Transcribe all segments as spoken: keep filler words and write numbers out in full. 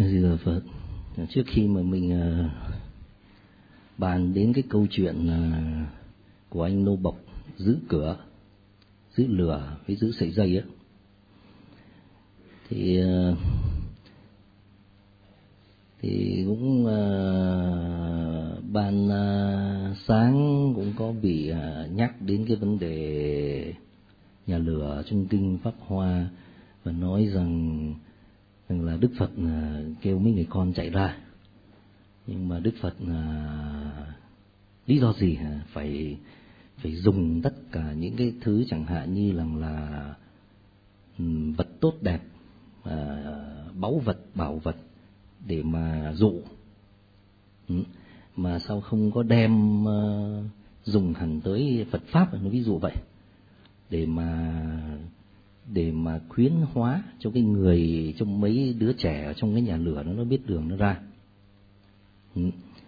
Di Đà Phật. Trước khi mà mình uh, bàn đến cái câu chuyện uh, của anh nô bộc giữ cửa, giữ lửa với giữ sợi dây á, thì uh, thì cũng uh, ban uh, sáng cũng có bị uh, nhắc đến cái vấn đề nhà lửa trong kinh Pháp Hoa, và nói rằng rằng là Đức Phật uh, kêu mấy người con chạy ra, nhưng mà Đức Phật uh, lý do gì hả? phải phải dùng tất cả những cái thứ chẳng hạn như là là um, vật tốt đẹp, uh, báu vật, bảo vật để mà dụ, ừ. mà sao không có đem uh, dùng hẳn tới Phật pháp, nó ví dụ vậy, để mà để mà khuyến hóa cho cái người, cho mấy đứa trẻ ở trong cái nhà lửa nó nó biết đường nó ra. Ừ.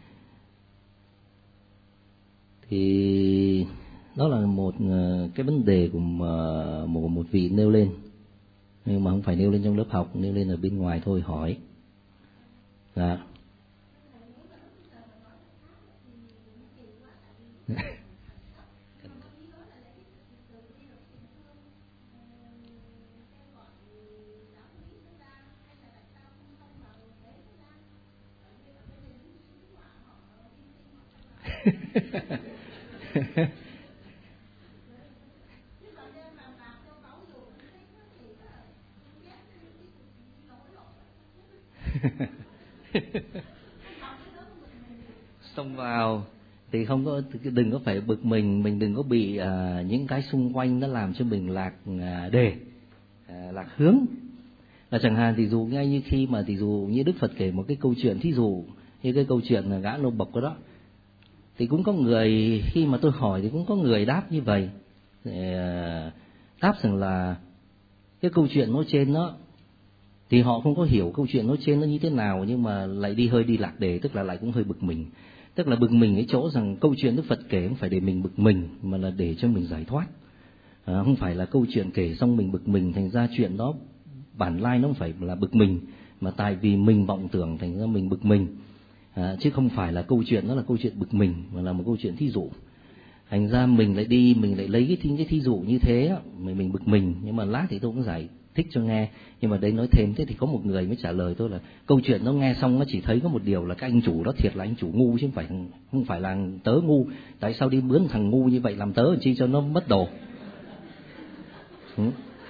Thì đó là một cái vấn đề của một một vị nêu lên, nhưng mà không phải nêu lên trong lớp học, nêu lên ở bên ngoài thôi, hỏi. Dạ. Xông vào thì không có, đừng có phải bực mình, mình đừng có bị à, những cái xung quanh nó làm cho mình lạc à, đề, à, lạc hướng. Là chẳng hạn thì dù ngay như khi mà thì dù như Đức Phật kể một cái câu chuyện, thí dụ như cái câu chuyện là gã nô bộc đó, thì cũng có người khi mà tôi hỏi thì cũng có người đáp như vậy, đáp rằng là cái câu chuyện nói trên đó thì họ không có hiểu câu chuyện nói trên nó như thế nào, nhưng mà lại đi hơi đi lạc đề, tức là lại cũng hơi bực mình. Tức là bực mình cái chỗ rằng câu chuyện Đức Phật kể không phải để mình bực mình, mà là để cho mình giải thoát. À, không phải là câu chuyện kể xong mình bực mình, thành ra chuyện đó bản lai nó không phải là bực mình, mà tại vì mình vọng tưởng thành ra mình bực mình. À, chứ không phải là câu chuyện đó là câu chuyện bực mình, mà là một câu chuyện thí dụ. Thành ra mình lại đi, mình lại lấy cái thí, cái thí dụ như thế, mình, mình bực mình, nhưng mà lát thì tôi cũng giải thích cho nghe. Nhưng mà đây nói thêm thế thì có một người mới trả lời tôi là câu chuyện nó nghe xong nó chỉ thấy có một điều là cái anh chủ đó thiệt là anh chủ ngu, chứ không phải không phải là tớ ngu. Tại sao đi bướn thằng ngu như vậy làm tớ làm chi cho nó mất đồ. Ừ.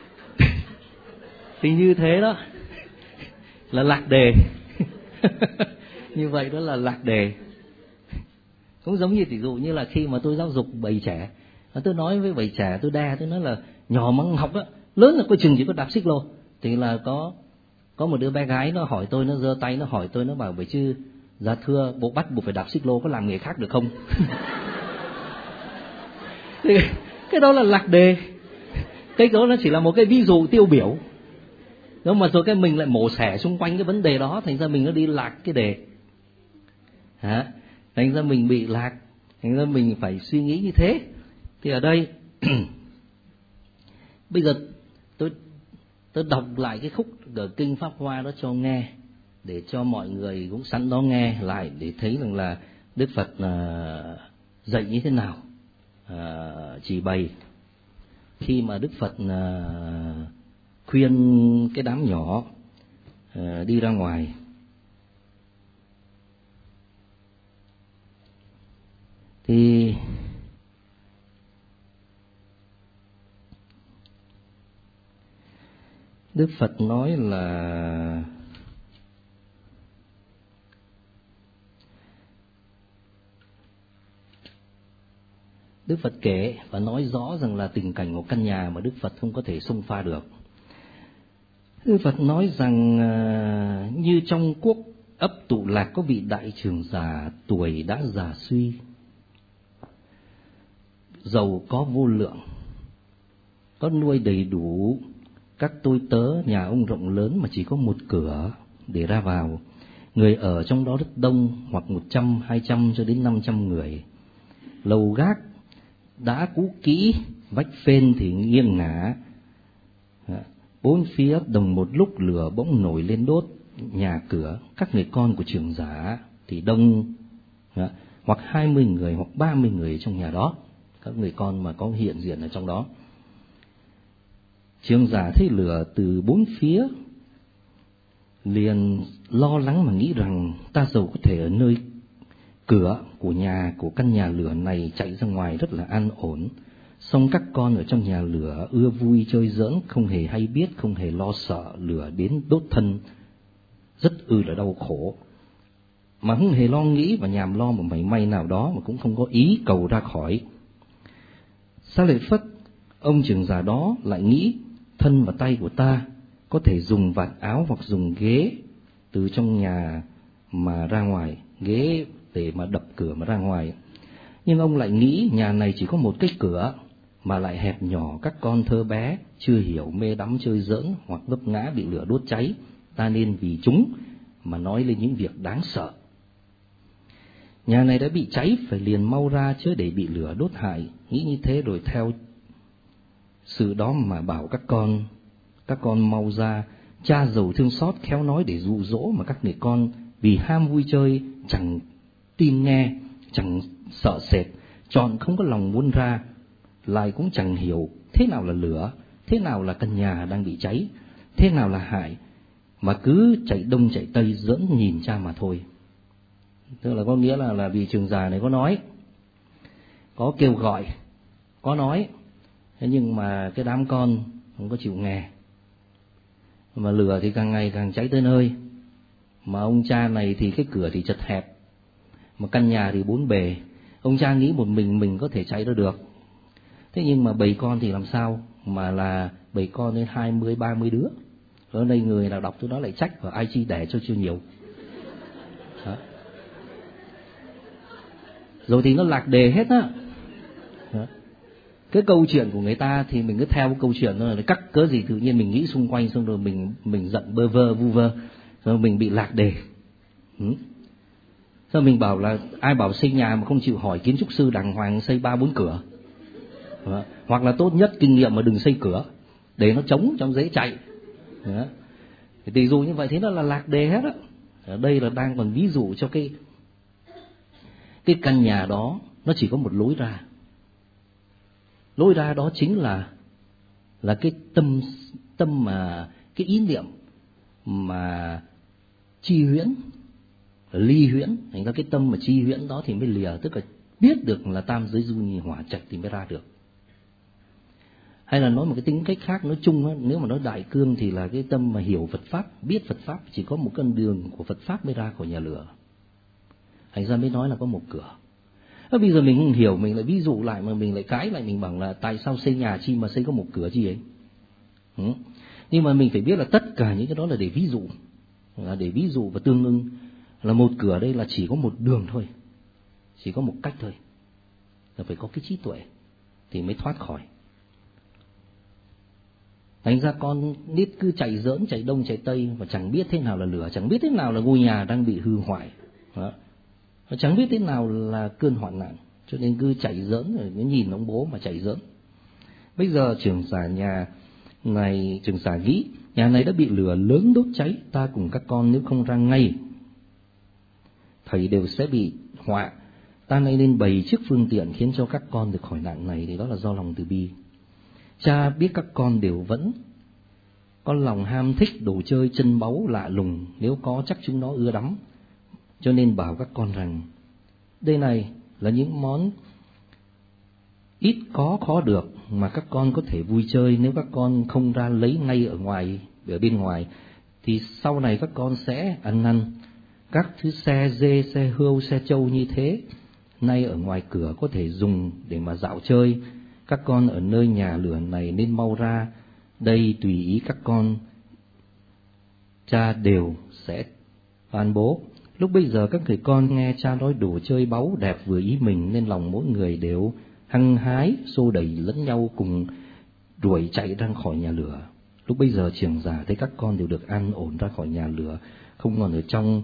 Thì như thế đó là lạc đề. Như vậy đó là lạc đề. Cũng giống như ví dụ như là khi mà tôi giáo dục bầy trẻ, tôi nói với bầy trẻ, tôi đe, tôi nói là nhỏ mà học á, lớn là coi chừng chỉ có đạp xích lô. Thì là có có một đứa bé gái nó hỏi tôi, nó giơ tay nó hỏi tôi, nó bảo vậy chứ dạ thưa bộ bắt buộc phải đạp xích lô, có làm nghề khác được không? Thì cái đó là lạc đề. Cái đó nó chỉ là một cái ví dụ tiêu biểu. Đó mà rồi cái mình lại mổ xẻ xung quanh cái vấn đề đó, thành ra mình nó đi lạc cái đề. Hả? Thành ra mình bị lạc, thành ra mình phải suy nghĩ như thế. Thì ở đây bây giờ tôi tôi đọc lại cái khúc ở kinh Pháp Hoa đó cho nghe, để cho mọi người cũng sẵn đó nghe lại để thấy rằng là Đức Phật uh, dạy như thế nào, uh, chỉ bày khi mà Đức Phật uh, khuyên cái đám nhỏ uh, đi ra ngoài. Thì Đức Phật nói là Đức Phật kể và nói rõ rằng là tình cảnh của căn nhà mà Đức Phật không có thể xông pha được. Đức Phật nói rằng như trong quốc ấp Tụ Lạc có vị đại trưởng giả tuổi đã già suy, giàu có vô lượng, có nuôi đầy đủ các tôi tớ, nhà ông rộng lớn mà chỉ có một cửa để ra vào. Người ở trong đó rất đông, hoặc một trăm, hai trăm cho đến năm trăm người. Lầu gác đã cũ kỹ, vách phên thì nghiêng ngả. Bốn phía đồng một lúc lửa bỗng nổi lên đốt, nhà cửa, các người con của trưởng giả thì đông, hoặc hai mươi người hoặc ba mươi người trong nhà đó, các người con mà có hiện diện ở trong đó. Trưởng giả thấy lửa từ bốn phía, liền lo lắng mà nghĩ rằng ta dầu có thể ở nơi cửa của nhà, của căn nhà lửa này chạy ra ngoài rất là an ổn, song các con ở trong nhà lửa ưa vui chơi giỡn, không hề hay biết, không hề lo sợ lửa đến đốt thân, rất ư là đau khổ, mà không hề lo nghĩ và nhàm lo một mảy may nào đó, mà cũng không có ý cầu ra khỏi. Xá Lợi Phất, ông trưởng giả đó lại nghĩ thân và tay của ta có thể dùng vạt áo hoặc dùng ghế từ trong nhà mà ra ngoài, ghế để mà đập cửa mà ra ngoài. Nhưng ông lại nghĩ nhà này chỉ có một cái cửa mà lại hẹp nhỏ, các con thơ bé chưa hiểu mê đắm chơi giỡn hoặc vấp ngã bị lửa đốt cháy, ta nên vì chúng mà nói lên những việc đáng sợ. Nhà này đã bị cháy, phải liền mau ra chứ để bị lửa đốt hại. Nghĩ như thế rồi theo sự đó mà bảo các con, các con mau ra. Cha giàu thương xót khéo nói để dụ dỗ, mà các người con vì ham vui chơi chẳng tin nghe, chẳng sợ sệt, chọn không có lòng muốn ra, lại cũng chẳng hiểu thế nào là lửa, thế nào là căn nhà đang bị cháy, thế nào là hại, mà cứ chạy đông chạy tây giỡn nhìn cha mà thôi. Tức là có nghĩa là là vì trưởng giả này có nói, có kêu gọi, có nói, thế nhưng mà cái đám con không có chịu nghe, mà lửa thì càng ngày càng cháy tới nơi. Mà ông cha này thì cái cửa thì chật hẹp, mà căn nhà thì bốn bề. Ông cha nghĩ một mình mình có thể chạy ra được, thế nhưng mà bầy con thì làm sao, mà là bầy con đến hai mươi ba mươi đứa. Ở đây người nào đọc tôi nói lại trách, và ai chi đẻ cho chưa nhiều. Đó. Rồi thì nó lạc đề hết á. Cái câu chuyện của người ta thì mình cứ theo câu chuyện nó cắt cớ gì tự nhiên mình nghĩ xung quanh, xong rồi mình mình giận bơ vơ vu vơ, rồi mình bị lạc đề. Ừ. Rồi mình bảo là ai bảo xây nhà mà không chịu hỏi kiến trúc sư đàng hoàng xây ba bốn cửa. Đó. Hoặc là tốt nhất kinh nghiệm mà đừng xây cửa để nó trống trong dễ chạy. Đó. Thì dụ như vậy thế nó là lạc đề hết á. Ở đây là đang còn ví dụ cho cái cái căn nhà đó nó chỉ có một lối ra. Lối ra đó chính là là cái tâm tâm mà cái ý niệm mà chi huyễn, ly huyễn, thành ra cái tâm mà chi huyễn đó thì mới lìa, tức là biết được là tam giới du nhì hỏa trạch thì mới ra được. Hay là nói một cái tính cách khác, nói chung đó, nếu mà nói đại cương thì là cái tâm mà hiểu Phật pháp, biết Phật pháp, chỉ có một con đường của Phật pháp mới ra khỏi nhà lửa. Thành ra mới nói là có một cửa. À, bây giờ mình không hiểu, mình lại ví dụ lại mà mình lại cãi lại, mình bảo là tại sao xây nhà chi mà xây có một cửa chi ấy. Ừ. Nhưng mà mình phải biết là tất cả những cái đó là để ví dụ, là để ví dụ và tương ưng, là một cửa đây là chỉ có một đường thôi, chỉ có một cách thôi, là phải có cái trí tuệ thì mới thoát khỏi. Thành ra con nít cứ chạy giỡn, chạy đông chạy tây mà chẳng biết thế nào là lửa, chẳng biết thế nào là ngôi nhà đang bị hư hoại. Đó. Chẳng biết thế nào là cơn hoạn nạn, cho nên cứ chạy giỡn rồi nó nhìn ông bố mà chạy giỡn. Bây giờ trưởng giả nhà này, trưởng giả nghĩ nhà này đã bị lửa lớn đốt cháy, ta cùng các con nếu không ra ngay thầy đều sẽ bị họa. Ta nay nên bày trước phương tiện khiến cho các con được khỏi nạn này, thì đó là do lòng từ bi. Cha biết các con đều vẫn có lòng ham thích đồ chơi chân báu lạ lùng, nếu có chắc chúng nó ưa đắm, cho nên bảo các con rằng đây này là những món ít có khó được mà các con có thể vui chơi. Nếu các con không ra lấy ngay ở ngoài, ở bên ngoài, thì sau này các con sẽ ăn năn. Các thứ xe dê, xe hươu, xe trâu như thế, nay ở ngoài cửa có thể dùng để mà dạo chơi. Các con ở nơi nhà lửa này nên mau ra, đây tùy ý các con, cha đều sẽ ban bố. Lúc bây giờ các người con nghe cha nói đồ chơi báu đẹp vừa ý mình, nên lòng mỗi người đều hăng hái, xô đẩy lẫn nhau cùng đuổi chạy ra khỏi nhà lửa. Lúc bây giờ trưởng giả thấy các con đều được an ổn ra khỏi nhà lửa, không còn ở trong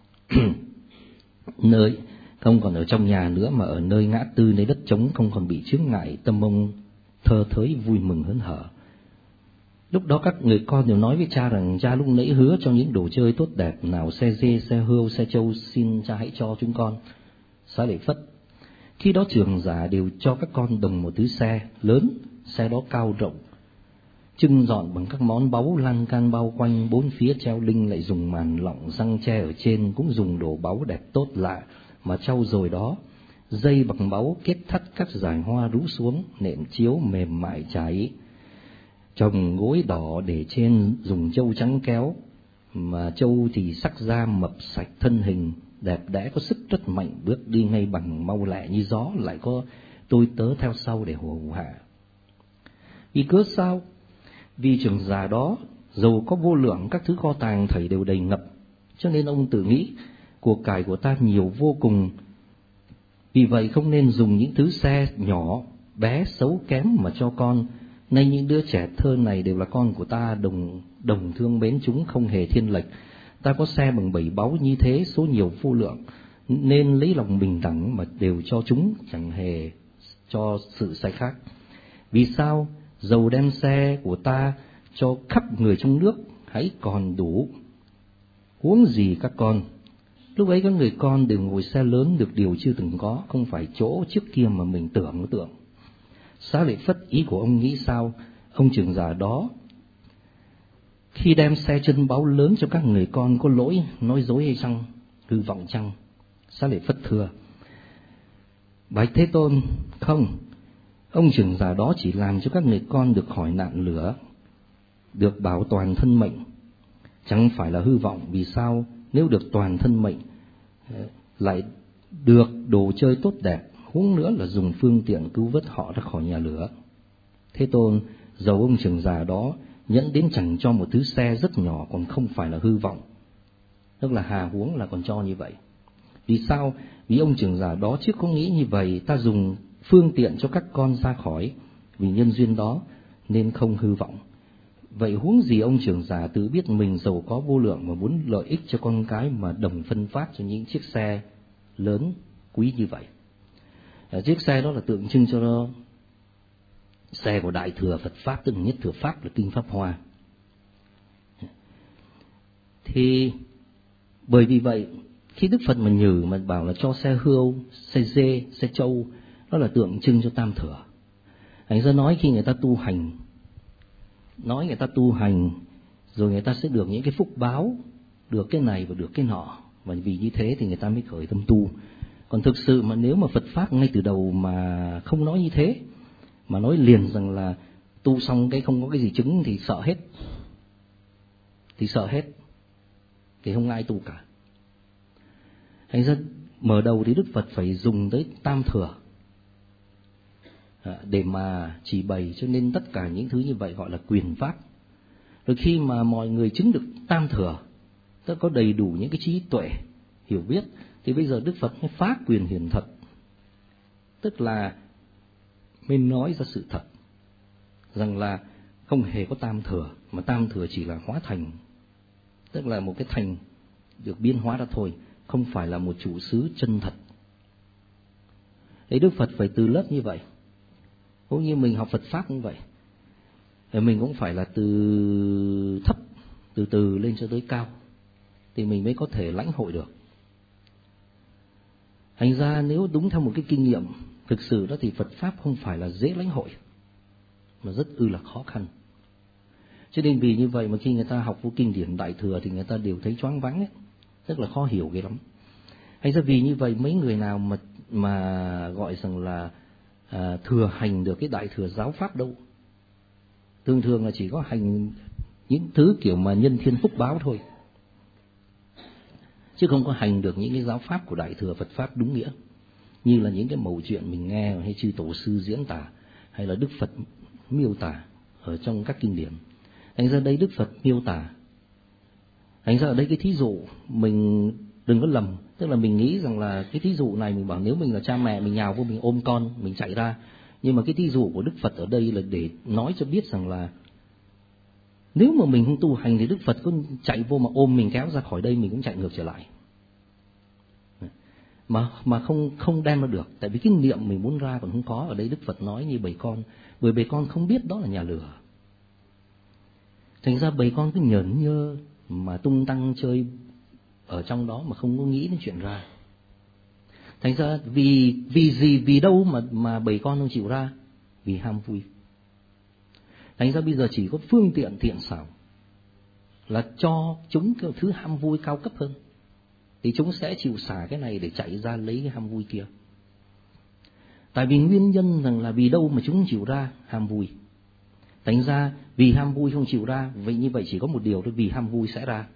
nơi không còn ở trong nhà nữa, mà ở nơi ngã tư, nơi đất trống, không còn bị chướng ngại, tâm ông thơ thới vui mừng hớn hở. Lúc đó các người con đều nói với cha rằng cha lúc nãy hứa cho những đồ chơi tốt đẹp, nào xe dê, xe hươu, xe trâu, xin cha hãy cho chúng con. Xá Lợi Phất. Khi đó trưởng giả đều cho các con đồng một thứ xe lớn, xe đó cao rộng, trưng dọn bằng các món báu, lan can bao quanh, bốn phía treo linh lại dùng màn lọng răng tre ở trên, cũng dùng đồ báu đẹp tốt lạ mà trau dồi đó. Dây bằng báu kết thắt các dải hoa rũ xuống, nệm chiếu mềm mại cháy, trồng gối đỏ để trên, dùng trâu trắng kéo, mà trâu thì sắc da mập sạch thân hình, đẹp đẽ có sức rất mạnh, bước đi ngay bằng mau lẹ như gió, lại có tôi tớ theo sau để hầu hạ. Vì cớ sao? Vì trưởng giả đó dầu có vô lượng các thứ kho tàng thảy đều đầy ngập, cho nên ông tự nghĩ của cải của ta nhiều vô cùng. Vì vậy không nên dùng những thứ xe nhỏ, bé, xấu kém mà cho con. Nay những đứa trẻ thơ này đều là con của ta, đồng đồng thương mến chúng, không hề thiên lệch. Ta có xe bằng bảy báu như thế, số nhiều vô lượng, nên lấy lòng bình đẳng mà đều cho chúng, chẳng hề cho sự sai khác. Vì sao? Dầu đem xe của ta cho khắp người trong nước hãy còn đủ, huống gì các con. Lúc ấy các người con đều ngồi xe lớn, được điều chưa từng có, không phải chỗ trước kia mà mình tưởng tưởng. Xá Lợi Phất ý của ông nghĩ sao? Ông trưởng giả đó khi đem xe chân báu lớn cho các người con có lỗi, nói dối hay chăng, hư vọng chăng? Xá Lợi Phất thưa: Bạch Thế Tôn, không. Ông trưởng giả đó chỉ làm cho các người con được khỏi nạn lửa, được bảo toàn thân mệnh, chẳng phải là hư vọng. Vì sao? Nếu được toàn thân mệnh, lại được đồ chơi tốt đẹp, huống nữa là dùng phương tiện cứu vớt họ ra khỏi nhà lửa. Thế Tôn, dầu ông trưởng giả đó nhẫn đến chẳng cho một thứ xe rất nhỏ còn không phải là hư vọng, tức là hà huống là còn cho như vậy. Vì sao? Vì ông trưởng giả đó trước có nghĩ như vậy, ta dùng phương tiện cho các con ra khỏi, vì nhân duyên đó nên không hư vọng. Vậy huống gì ông trưởng giả tự biết mình giàu có vô lượng mà muốn lợi ích cho con cái mà đồng phân phát cho những chiếc xe lớn quý như vậy. Chiếc xe đó là tượng trưng cho nó, xe của Đại Thừa Phật Pháp, tức là Nhất Thừa Pháp là Kinh Pháp Hoa. Thì bởi vì vậy khi Đức Phật mà nhử mà bảo là cho xe hươu, xe dê, xe trâu, đó là tượng trưng cho Tam Thừa. Thành ra nói khi người ta tu hành, nói người ta tu hành rồi người ta sẽ được những cái phúc báo, được cái này và được cái nọ, và vì như thế thì người ta mới khởi tâm tu. Còn thực sự mà nếu mà Phật Pháp ngay từ đầu mà không nói như thế, mà nói liền rằng là tu xong cái không có cái gì chứng thì sợ hết, thì sợ hết, thì không ai tu cả. Thành ra mở đầu thì Đức Phật phải dùng tới Tam Thừa để mà chỉ bày, cho nên tất cả những thứ như vậy gọi là quyền pháp. Rồi khi mà mọi người chứng được Tam Thừa, tức có đầy đủ những cái trí tuệ, hiểu biết, thì bây giờ Đức Phật mới phá quyền hiển thật, tức là mới nói ra sự thật rằng là không hề có Tam Thừa, mà Tam Thừa chỉ là hóa thành, tức là một cái thành được biến hóa ra thôi, không phải là một chủ xứ chân thật. Đấy, Đức Phật phải từ lớp như vậy. Cũng như mình học Phật Pháp cũng vậy, thì mình cũng phải là từ thấp, từ từ lên cho tới cao, thì mình mới có thể lãnh hội được. Thành ra nếu đúng theo một cái kinh nghiệm thực sự đó thì Phật Pháp không phải là dễ lãnh hội, mà rất ư là khó khăn. Cho nên vì như vậy mà khi người ta học vô kinh điển Đại Thừa thì người ta đều thấy choáng váng ấy, rất là khó hiểu ghê lắm. Thành ra vì như vậy mấy người nào mà mà gọi rằng là à, thừa hành được cái Đại Thừa giáo pháp đâu, thường thường là chỉ có hành những thứ kiểu mà nhân thiên phúc báo thôi, chứ không có hành được những cái giáo pháp của Đại Thừa Phật Pháp đúng nghĩa, như là những cái mẩu chuyện mình nghe hay chư tổ sư diễn tả, hay là Đức Phật miêu tả ở trong các kinh điển. Thành ra đây Đức Phật miêu tả, thành ra ở đây cái thí dụ mình đừng có lầm, tức là mình nghĩ rằng là cái thí dụ này mình bảo nếu mình là cha mẹ mình nhào vô mình ôm con mình chạy ra, nhưng mà cái thí dụ của Đức Phật ở đây là để nói cho biết rằng là nếu mà mình không tu hành thì Đức Phật có chạy vô mà ôm mình kéo ra khỏi đây mình cũng chạy ngược trở lại, mà mà không không đem ra được, tại vì cái niệm mình muốn ra còn không có. Ở đây Đức Phật nói như bầy con, bởi bầy con không biết đó là nhà lửa. Thành ra bầy con cứ nhởn nhơ mà tung tăng chơi ở trong đó mà không có nghĩ đến chuyện ra. Thành ra vì vì gì vì đâu mà mà bầy con không chịu ra? Vì ham vui. Thành ra bây giờ chỉ có phương tiện thiện xảo là cho chúng cái thứ ham vui cao cấp hơn, thì chúng sẽ chịu xả cái này để chạy ra lấy cái ham vui kia. Tại vì nguyên nhân rằng là vì đâu mà chúng chịu ra? Ham vui. Thành ra vì ham vui không chịu ra, vậy như vậy chỉ có một điều thôi, vì ham vui sẽ ra.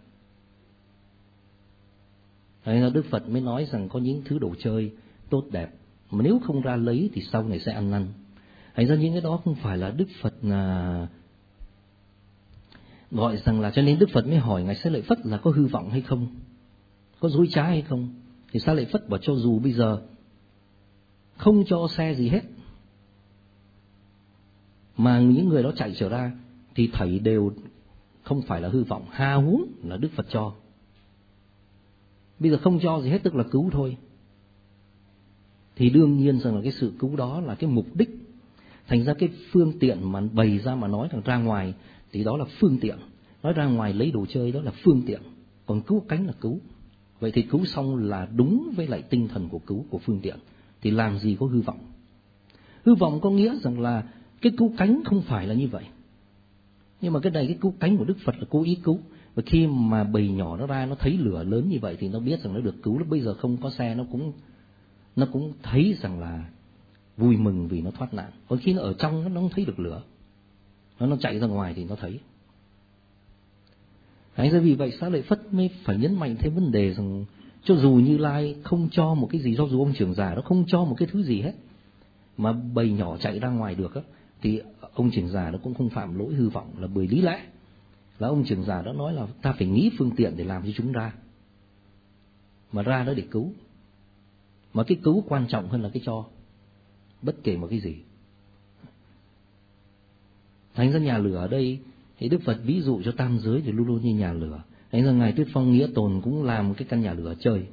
Thành ra Đức Phật mới nói rằng có những thứ đồ chơi tốt đẹp mà nếu không ra lấy thì sau này sẽ ăn năn. Thành ra những cái đó không phải là Đức Phật à, gọi rằng là, cho nên Đức Phật mới hỏi Ngài Xá Lợi Phất là có hư vọng hay không, có dối trá hay không. Thì Xá Lợi Phất bảo cho dù bây giờ không cho xe gì hết mà những người đó chạy trở ra thì thảy đều không phải là hư vọng, hà huống là Đức Phật cho. Bây giờ không cho gì hết tức là cứu thôi, thì đương nhiên rằng là cái sự cứu đó là cái mục đích. Thành ra cái phương tiện mà bày ra mà nói rằng ra ngoài thì đó là phương tiện, nói ra ngoài lấy đồ chơi đó là phương tiện, còn cứu cánh là cứu. Vậy thì cứu xong là đúng với lại tinh thần của cứu của phương tiện, thì làm gì có hư vọng. Hư vọng có nghĩa rằng là cái cứu cánh không phải là như vậy, nhưng mà cái này cái cứu cánh của Đức Phật là cố ý cứu. Và khi mà bầy nhỏ nó ra nó thấy lửa lớn như vậy thì nó biết rằng nó được cứu. Lúc bây giờ không có xe nó cũng nó cũng thấy rằng là vui mừng vì nó thoát nạn. Còn khi nó ở trong nó không thấy được lửa, nó nó chạy ra ngoài thì nó thấy. Đấy, do vì vậy Xá Lợi Phất mới phải nhấn mạnh thêm vấn đề rằng cho dù Như Lai không cho một cái gì, cho dù ông trưởng giả nó không cho một cái thứ gì hết mà bầy nhỏ chạy ra ngoài được á, thì ông trưởng giả nó cũng không phạm lỗi hư vọng, là bởi lý lẽ là ông trưởng giả đó nói là ta phải nghĩ phương tiện để làm cho chúng ra, mà ra đó để cứu, mà cái cứu quan trọng hơn là cái cho, bất kể một cái gì. Thành ra nhà lửa ở đây thì Đức Phật ví dụ cho tam giới thì luôn luôn như nhà lửa. Thành ra Ngài Tuyết Phong Nghĩa Tồn cũng làm cái căn nhà lửa chơi,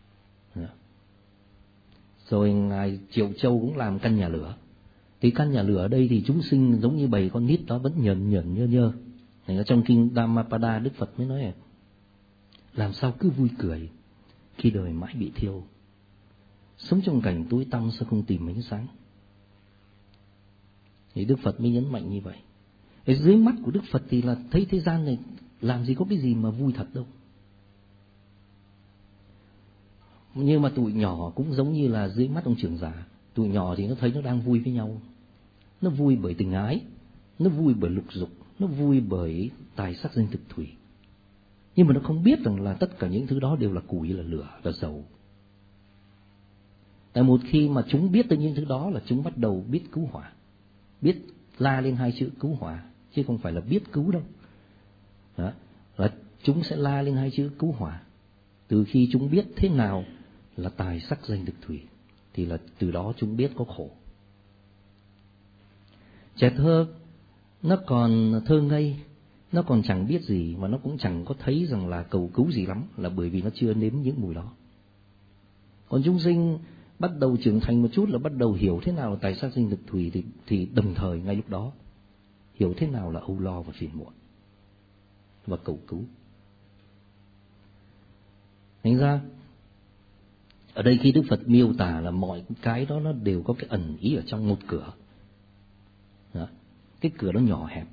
rồi Ngài Triệu Châu cũng làm căn nhà lửa. Thì căn nhà lửa ở đây thì chúng sinh giống như bầy con nít đó vẫn nhờn nhờn nhơ nhơ. Thành ra trong kinh Dhammapada Đức Phật mới nói là làm sao cứ vui cười khi đời mãi bị thiêu, sống trong cảnh tối tăm sao không tìm ánh sáng. Thì Đức Phật mới nhấn mạnh như vậy. Ở dưới mắt của Đức Phật thì là thấy thế gian này làm gì có cái gì mà vui thật đâu. Nhưng mà tụi nhỏ cũng giống như là dưới mắt ông trưởng giả, tụi nhỏ thì nó thấy nó đang vui với nhau. Nó vui bởi tình ái, nó vui bởi lục dục, nó vui bởi tài sắc danh thực thủy. Nhưng mà nó không biết rằng là tất cả những thứ đó đều là củi, là lửa, là dầu. Tại một khi mà chúng biết tới những thứ đó là chúng bắt đầu biết cứu hỏa, biết la lên hai chữ cứu hỏa, chứ không phải là biết cứu đâu. Đó, là chúng sẽ la lên hai chữ cứu hỏa. Từ khi chúng biết thế nào là tài sắc danh thực thủy thì là từ đó chúng biết có khổ. Trẻ thơ nó còn thơ ngây, nó còn chẳng biết gì mà nó cũng chẳng có thấy rằng là cầu cứu gì lắm, là bởi vì nó chưa nếm những mùi đó. Còn chúng sinh bắt đầu trưởng thành một chút là bắt đầu hiểu thế nào là tài sắc danh thực thủy, thì, thì đồng thời ngay lúc đó hiểu thế nào là âu lo và phiền muộn và cầu cứu. Thành ra ở đây khi Đức Phật miêu tả là mọi cái đó nó đều có cái ẩn ý ở trong một cửa. Đó. Cái cửa đó nhỏ hẹp,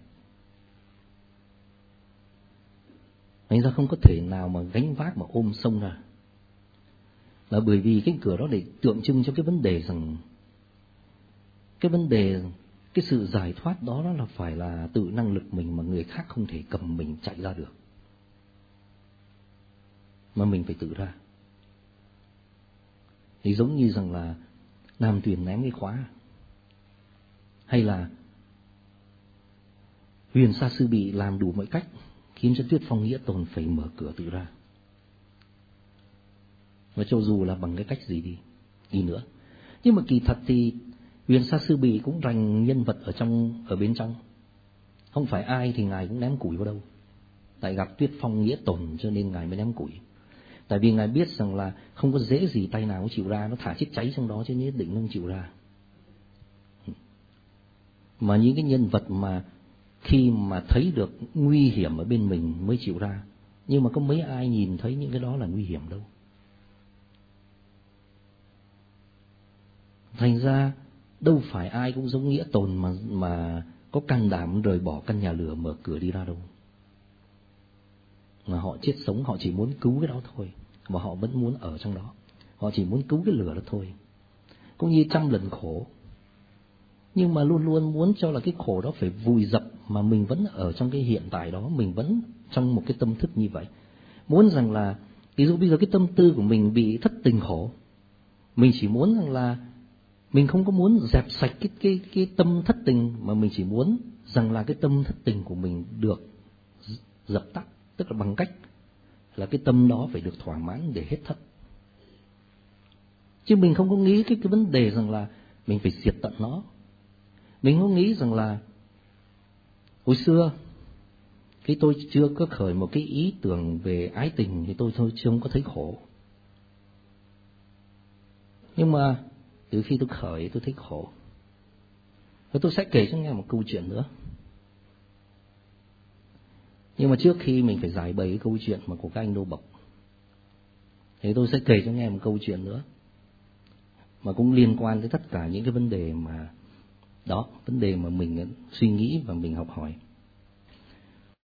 thành ra không có thể nào mà gánh vác mà ôm xông ra. Là bởi vì cái cửa đó để tượng trưng cho cái vấn đề rằng cái vấn đề cái sự giải thoát đó, đó là phải là tự năng lực mình mà người khác không thể cầm mình chạy ra được, mà mình phải tự ra. Thì giống như rằng là Nam Tuyền ném cái khóa, hay là Huyền Sa Sư Bị làm đủ mọi cách khiến cho Tuyết Phong Nghĩa Tồn phải mở cửa tự ra. Và cho dù là bằng cái cách gì đi đi nữa. Nhưng mà kỳ thật thì Huyền Sa Sư Bị cũng rành nhân vật ở trong ở bên trong. Không phải ai thì Ngài cũng ném củi vào đâu. Tại gặp Tuyết Phong Nghĩa Tồn cho nên Ngài mới ném củi. Tại vì Ngài biết rằng là không có dễ gì tay nào cũng chịu ra, nó thả chiếc cháy trong đó chứ nhất định nó không chịu ra. Mà những cái nhân vật mà khi mà thấy được nguy hiểm ở bên mình mới chịu ra. Nhưng mà có mấy ai nhìn thấy những cái đó là nguy hiểm đâu. Thành ra đâu phải ai cũng giống Nghĩa Tồn mà mà có can đảm rời bỏ căn nhà lửa mở cửa đi ra đâu. Mà họ chết sống họ chỉ muốn cứu cái đó thôi, mà họ vẫn muốn ở trong đó. Họ chỉ muốn cứu cái lửa đó thôi. Cũng như trăm lần khổ, nhưng mà luôn luôn muốn cho là cái khổ đó phải vùi dập, mà mình vẫn ở trong cái hiện tại đó, mình vẫn trong một cái tâm thức như vậy. Muốn rằng là, ví dụ bây giờ cái tâm tư của mình bị thất tình khổ, mình chỉ muốn rằng là mình không có muốn dẹp sạch cái cái cái tâm thất tình, mà mình chỉ muốn rằng là cái tâm thất tình của mình được dập tắt, tức là bằng cách là cái tâm đó phải được thỏa mãn để hết thất. Chứ mình không có nghĩ cái cái vấn đề rằng là mình phải diệt tận nó. Mình không nghĩ rằng là hồi xưa khi tôi chưa có khởi một cái ý tưởng về ái tình thì tôi thôi chưa có thấy khổ. Nhưng mà từ khi tôi khởi tôi thấy khổ. Và tôi sẽ kể cho nghe một câu chuyện nữa. Nhưng mà trước khi mình phải giải bày cái câu chuyện mà của các anh Đô Bộc, thì tôi sẽ kể cho nghe một câu chuyện nữa mà cũng liên quan tới tất cả những cái vấn đề mà đó, vấn đề mà mình suy nghĩ và mình học hỏi.